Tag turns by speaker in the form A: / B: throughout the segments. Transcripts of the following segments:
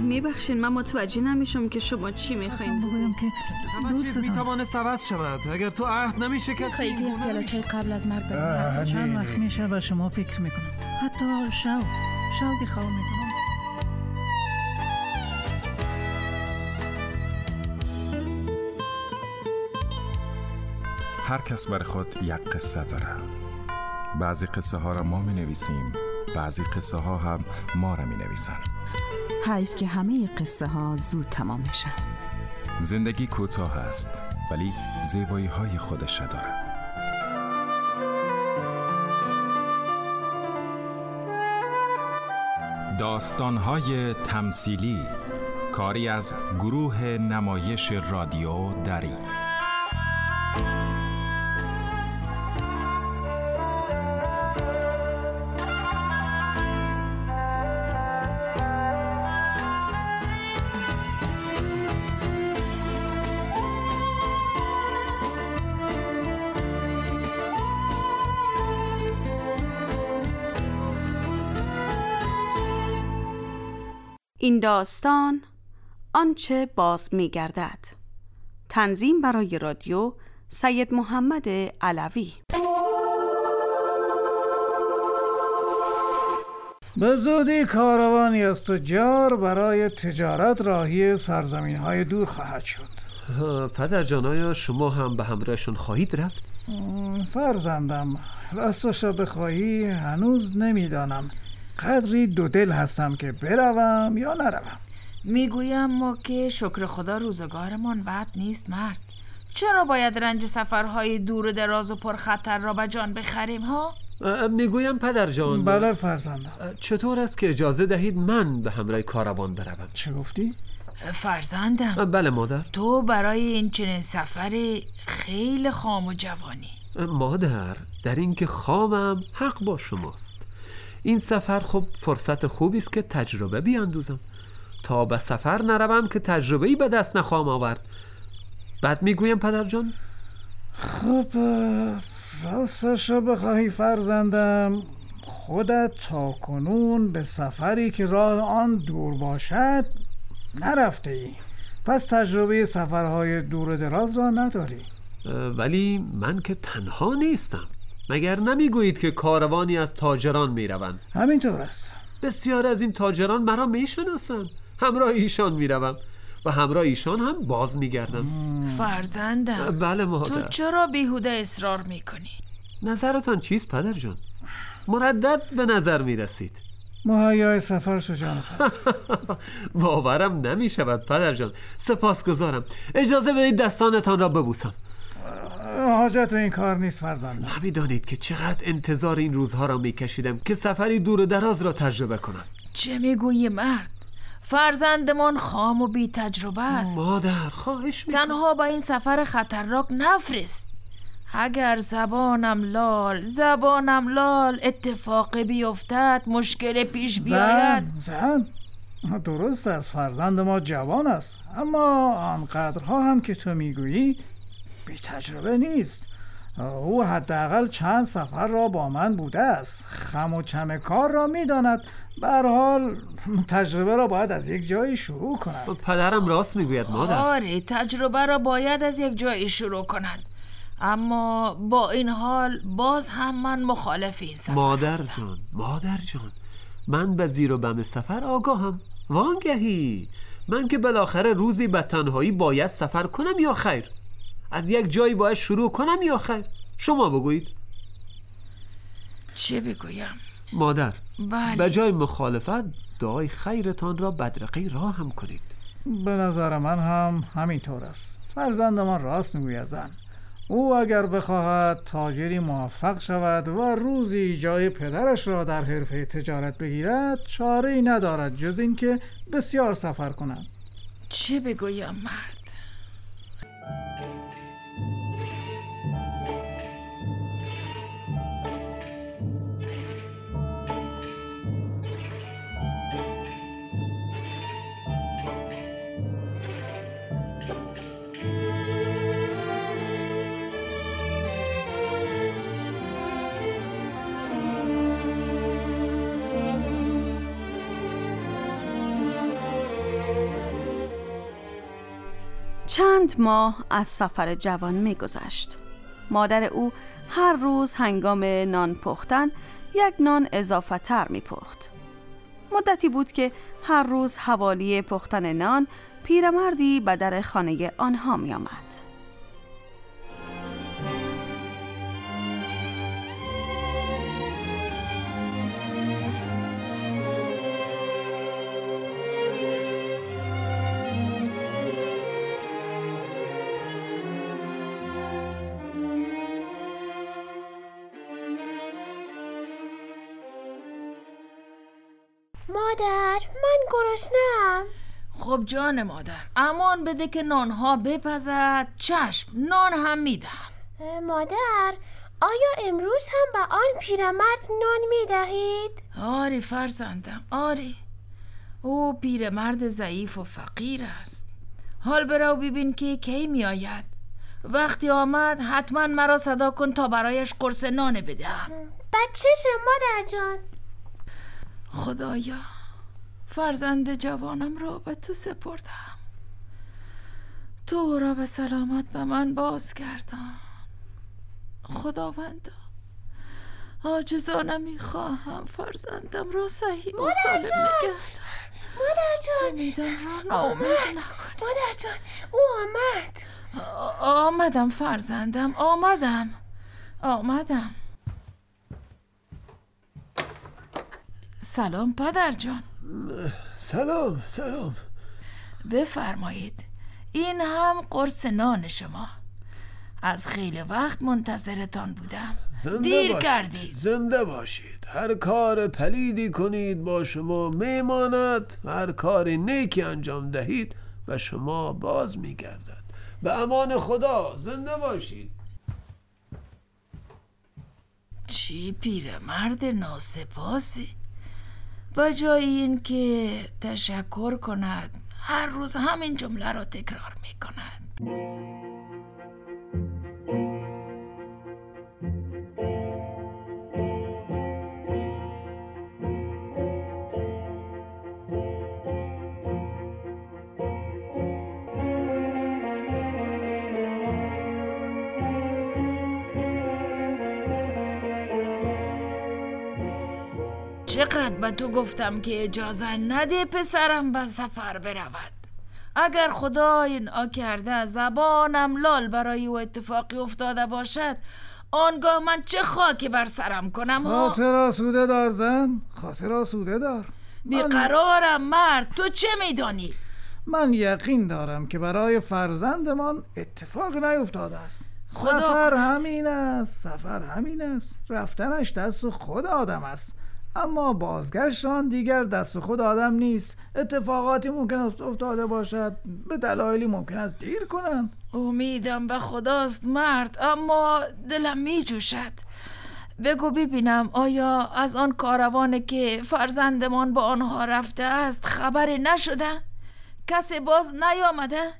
A: میبخشین، من متوجه نمیشم که شما چی میخواین.
B: بگویم که
C: همه چیز میتوانه عوض شود اگر تو عهد نمیشه کسی
D: خیلی پیاله چای قبل از مرگ بریم.
B: چند وقت میشه و شما فکر میکنم، حتی شوقی خواه میکنم.
E: هر کس برای خود یک قصه داره. بعضی قصه ها را ما می نویسیم، بعضی قصه ها هم ما را می نویسن.
F: حیف که همه قصه ها زود تمام میشن.
E: زندگی کوتاه است ولی زیبایی های خودش داره. داستان های تمثیلی، کاری از گروه نمایش رادیو دری.
A: این داستان آنچه باز می‌گردد. تنظیم برای رادیو سید محمد علوی.
B: به زودی کاروانی از تجار برای تجارت راهی سرزمین‌های دور خواهد شد.
C: پدر جان، آیا شما هم به همراهشون خواهید رفت؟
B: فرزندم، راستش را بخواهی هنوز نمیدانم. قدری دو دل هستم که بروم یا نروم.
D: میگویم ما که شکر خدا روزگارمان بد نیست مرد. چرا باید رنج سفرهای دور و دراز و پرخطر را به جان بخریم ها؟
C: میگویم پدر جان.
B: بله فرزندم.
C: چطور است که اجازه دهید من به همراه کاروان بروم؟
B: چه گفتی؟
D: فرزندم.
C: بله مادر.
D: تو برای این چنین سفری خیلی خام و جوانی.
C: مادر، در این که خامم حق با شماست. این سفر خب فرصت خوبی است که تجربه بیاندوزم. تا به سفر نروم که تجربه‌ای به دست نخواهم آورد. بعد میگویم پدر جان.
B: خب راستش رو بخواهی فرزندم، خودت تا کنون به سفری که راه آن دور باشد نرفته ای، پس تجربه سفرهای دور و دراز را نداری.
C: ولی من که تنها نیستم. مگر نمیگویید که کاروانی از تاجران میروند؟
B: همینطور است.
C: بسیار از این تاجران مرا میشناسند. همراه ایشان میروم و همراه ایشان هم باز میگردم.
D: فرزندم.
C: بله مادر.
D: تو چرا بیهوده اصرار میکنی؟
C: نظرتان چیست پدر جان؟ مردد به نظر میرسید.
B: مهیای سفر شو جان خود.
C: باورم نمیشود پدر جان. سپاسگزارم. اجازه بدید دستانتان را ببوسم.
B: حاجت به این کار نیست فرزندم.
C: نمیدانید که چقدر انتظار این روزها را میکشیدم که سفری دور و دراز را تجربه کنم.
D: چه میگویی مرد؟ فرزندمان خام و بی تجربه است.
C: مادر خواهش میکنم
D: تنها با این سفر خطرناک نفرست. اگر زبانم لال اتفاقی بیفتد، مشکل پیش بیاید.
B: زن درست است، فرزند ما جوان است، اما آنقدرها هم که تو میگویی بی تجربه نیست. او حداقل چند سفر را با من بوده است، خم و چم کار را میداند. به هر حال تجربه را باید از یک جایی شروع کند.
C: پدرم راست میگوید مادر.
D: آره، تجربه را باید از یک جایی شروع کند، اما با این حال باز هم من مخالف این سفر هستم.
C: مادر جان، من به زیر و بم سفر آگاهم. وانگهی من که بالاخره روزی به تنهایی باید سفر کنم یا خیر؟ از یک جایی باید شروع کنم یا خیر؟ شما بگویید.
D: چه بگویم؟
C: مادر،
D: بله.
C: به جای مخالفت دعای خیرتان را بدرقه راه هم کنید.
B: به نظر من هم همینطور است. فرزند من راست میگوید زن. او اگر بخواهد تاجری موفق شود و روزی جای پدرش را در حرفه تجارت بگیرد، چاره‌ای ندارد جز این که بسیار سفر کند.
D: چه بگویم مرد؟
A: چند ماه از سفر جوان می‌گذشت. مادر او هر روز هنگام نان پختن یک نان اضافه تر می‌پخت. مدتی بود که هر روز حوالی پختن نان پیرمردی به در خانه آنها می‌آمد.
G: مادر، من گرسنه‌ام.
D: خب جان مادر، امان بده که نانها بپزد. چشم، نان هم میدم.
G: مادر، آیا امروز هم به آن پیرمرد نان میدهید؟
D: آری فرزندم، آری. او پیرمرد ضعیف و فقیر است. حال برو ببین که کی می آید. وقتی آمد حتما مرا صدا کن تا برایش قرص نان بدهم.
G: بچه‌شه مادر جان.
D: خدایا، فرزند جوانم را به تو سپردم. تو او را به سلامت به من باز گردان. خداوندا، عاجزانه میخواهم فرزندم را صحیح و سالم نگه دار.
G: مادر جان،
D: امیدم را ناامید نکن.
G: مادر جان، او آمد.
D: آمدم فرزندم، آمدم. سلام پدر جان.
C: سلام.
D: بفرمایید، این هم قرص نان شما. از خیلی وقت منتظرتان بودم. دیر کردید.
C: زنده باشید. هر کار پلیدی کنید با شما میماند، هر کار نیکی انجام دهید به شما باز میگردد. به امان خدا. زنده باشید.
D: چی پیرمرد ناسپاسی. با جای این که تشکر کند هر روز همین جمله را تکرار میکند. چقدر به تو گفتم که اجازه نده پسرم به سفر برود. اگر خدای ناکرده زبانم لال برای او اتفاقی افتاده باشد، آنگاه من چه خاکی بر سرم کنم.
B: خاطر آسوده دار زن، خاطر آسوده دار.
D: بیقرارم مرد، تو چه میدانی؟
B: من یقین دارم که برای فرزندمان اتفاق نیفتاده است.
D: خدا
B: سفر همین است. رفتنش دست خود آدم است، اما بازگشت آن دیگر دست خود آدم نیست. اتفاقاتی ممکن است افتاده باشد، به دلایلی ممکن است دیر کنند.
D: امیدم به خداست مرد، اما دلم می جوشد. بگو ببینم آیا از آن کاروانی که فرزندمان با آنها رفته است خبری نشده؟ کسی باز نیامده؟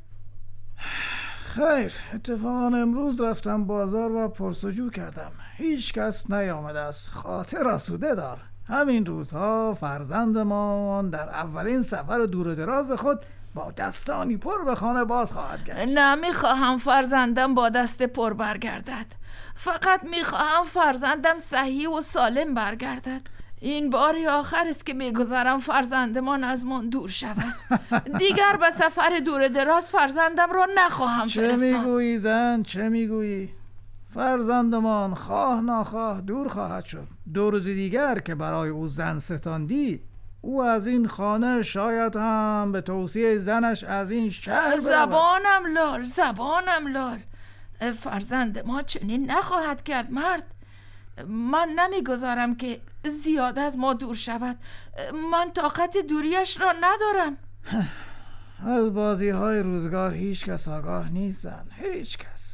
B: خیر، اتفاقا امروز رفتم بازار و پرسجو کردم. هیچ کس نیامده است. خاطر آسوده دار. همین روزها فرزندمان در اولین سفر دور و دراز خود با دستانی پر به خانه باز خواهد گشت.
D: نمیخواهم فرزندم با دست پر برگردد. فقط میخواهم فرزندم صحیح و سالم برگردد. این باری آخر است که میگذارم فرزندمان از من دور شود. دیگر به سفر دور دراز فرزندم را نخواهم فرستاد.
B: چه میگویی زن؟ چه میگویی؟ فرزندمان خواه ناخواه دور خواهد شد. 2 روز دیگر که برای او زن ستاندی، او از این خانه شاید هم به توصیه زنش از این شهر برود.
D: زبانم لال. فرزند ما چنین نخواهد کرد مرد. من نمیگذارم که زیاد از ما دور شود. من طاقت دوریش را ندارم.
B: از بازی های روزگار هیچ کس آگاه نیست زن، هیچ کس.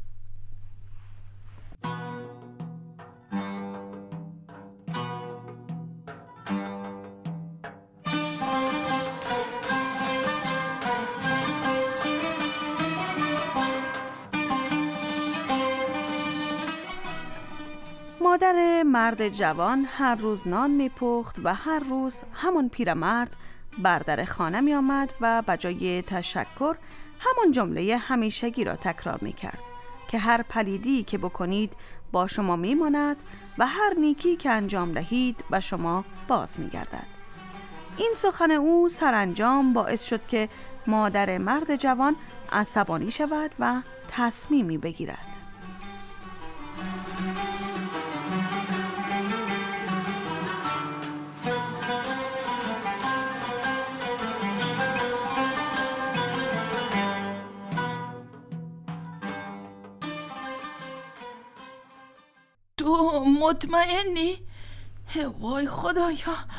A: مادر مرد جوان هر روز نان میپخت و هر روز همون پیرمرد بر در خانه می آمد و بجای تشکر همان جمله همیشگی را تکرار می کرد که هر پلیدی که بکنید با شما می ماند و هر نیکی که انجام دهید به شما باز می گردد. این سخن او سرانجام باعث شد که مادر مرد جوان عصبانی شود و تصمیمی بگیرد.
D: تو مطمئنی؟ وای خدایا،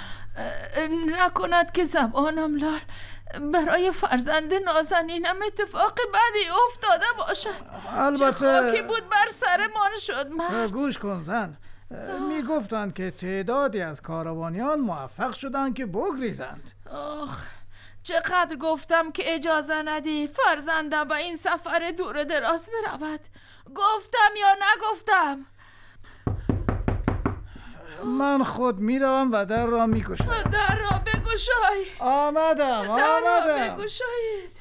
D: نکند که زبانم لال برای فرزند نازنینم اتفاق بدی افتاده باشد.
B: البته
D: چه خاکی بود بر سرمان شد مرد.
B: گوش کن زن، میگفتن که تعدادی از کاروانیان موفق شدن که بگریزند.
D: آخ چقدر گفتم که اجازه ندی فرزندم به این سفر دور دراز برود. گفتم یا نگفتم؟
B: من خود میروم و در را میگشایم.
D: در را بگشای.
B: آمدم.
D: در را بگشایید.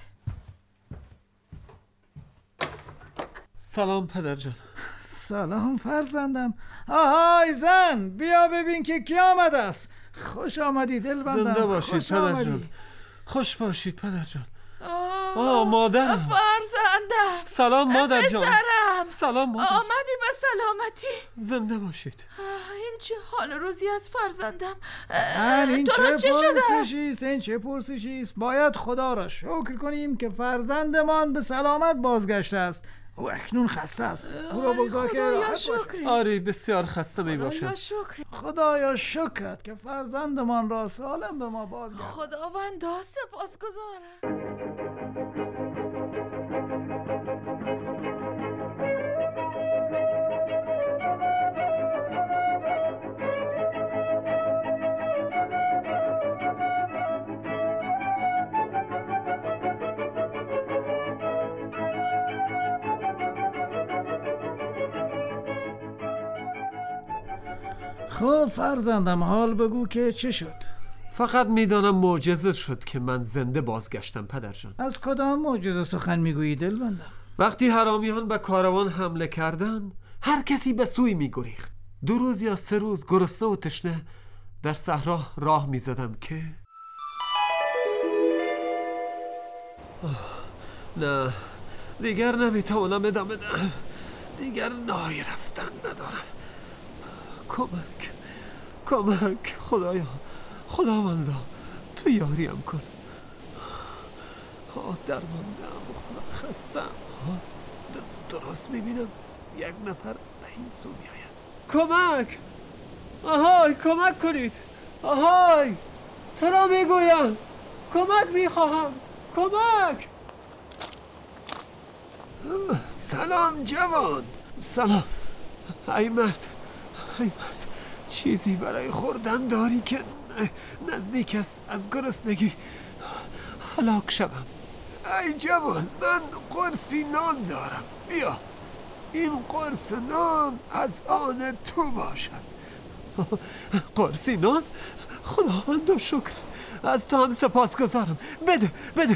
C: سلام پدر جان.
B: سلام فرزندم. آهای زن، بیا ببین که کی آمده است. خوش آمدی دلبندم.
C: زنده باشید پدر جان. خوش باشید پدر جان. مادرم.
D: فرزندم.
C: سلام مادر جان.
D: پسرم.
C: سلام مادر.
D: آمدی به سلامتی.
C: زنده باشید.
D: این چه حال روزی از فرزندم.
B: این
D: تو را چه شده؟
B: این چه پرسشی است؟ باید خدا را شکر کنیم که فرزندمان به سلامت بازگشته است. او اکنون خسته است. او را بگذار که راحت باشه.
C: آری بسیار خسته می باشد.
B: خدایا شکرت که فرزندمان را سالم به ما بازگشت.
D: خداوندا سپاسگزارم.
B: خب فرزندم، حال بگو که چه شد؟
C: فقط میدانم معجزه شد که من زنده بازگشتم پدر جان.
B: از کدام معجزه سخن میگویی دلبندم؟
C: وقتی حرامیان به کاروان حمله کردند، هر کسی به سوی میگریخت. 2 روز یا 3 روز گرسنه و تشنه در صحرا راه میزدم که نه دیگر نمیتوانم ادامه دهم. دیگر نای رفتن ندارم. کمک خداوندا تو یاریم کن. درماندم، خدا خستم. درست میبینم یک نفر به این سو میآید. کمک! آهای کمک کنید! آهای تو را میگویم کمک میخواهم. کمک! سلام جوان. سلام. ای مرد چیزی برای خوردن داری که نزدیک است از گرسنگی هلاک شوم. ای جوان، من قرصی نان دارم. بیا این قرص نان از آن تو باشد. قرصی نان؟ خداوند شکر، از تو هم سپاسگزارم. بده.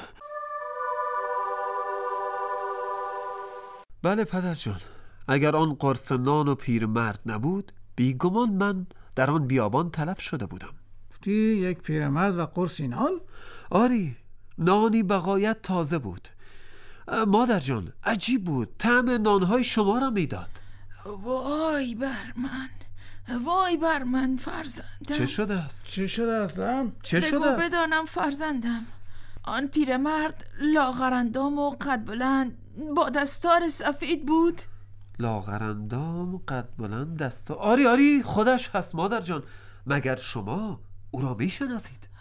C: بله پدر جان، اگر آن قرص نان و پیرمرد نبود، بیگمان من در آن بیابان تلف شده بودم.
B: گفتی یک پیرمرد و قرصی نان؟
C: آری، نانی بغایت تازه بود. مادر جان، عجیب بود، طعم نانهای شما را میداد.
D: وای بر من فرزندم.
C: چه شده است
B: زن؟
D: بگو بدانم فرزندم. آن پیرمرد لاغرندام و قد بلند با دستار سفید بود.
C: لاغرندام قد بلند دستار؟ آری خودش هست مادر جان. مگر شما او را میشناسید؟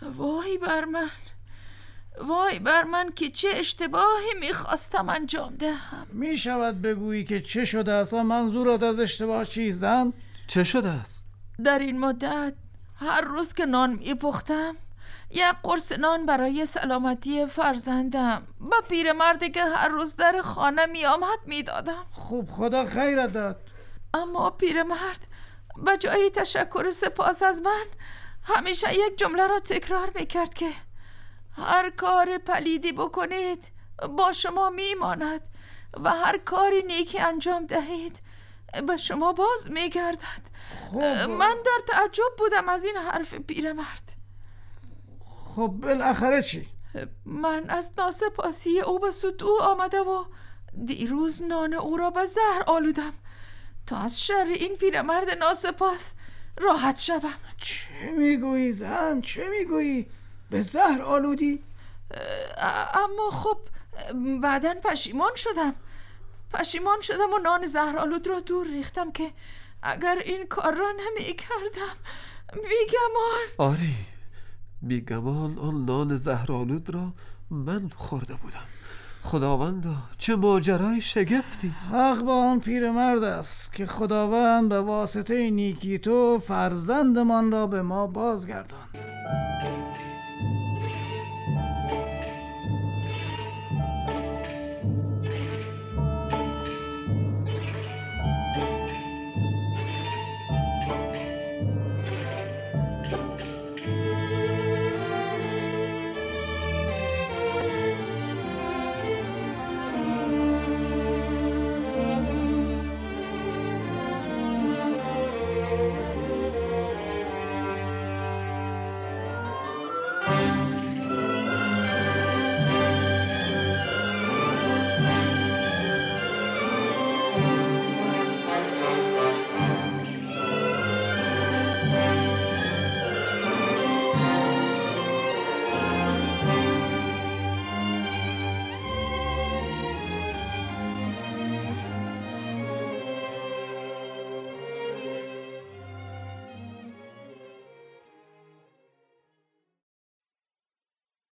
D: وای بر من که چه اشتباهی میخواستم انجام دهم.
B: میشود بگویی که چه شده است؟ منظورت از اشتباه چیست زن؟
C: چه شده است؟
D: در این مدت هر روز که نان میپختم، یک قرص نان برای سلامتی فرزندم با پیرمردی که هر روز در خانه میآمد میدادم.
B: خوب خدا خیرت داد.
D: اما پیرمرد به جای تشکر سپاس از من همیشه یک جمله را تکرار میکرد که هر کار پلیدی بکنید با شما میماند و هر کاری نیکی انجام دهید به شما باز میگردد. من در تعجب بودم از این حرف پیرمرد.
B: خب بالاخره چی؟
D: من از ناسپاسی او به سطوح آمده و دیروز نان او را به زهر آلودم تا از شر این پیرمرد ناسپاس راحت شوم.
B: چه میگویی زن؟ چه میگویی؟ به زهر آلودی؟
D: اما خب بعداً پشیمان شدم و نان زهر آلود را دور ریختم که اگر این کار را نمی کردم بیگمان.
C: آری بیگمان آن نان زهرآلود را من خورده بودم. خداوندا چه ماجرای شگفتی.
B: حق با آن پیرمرد است که خداوند به واسطه نیکی تو فرزندمان را به ما بازگرداند.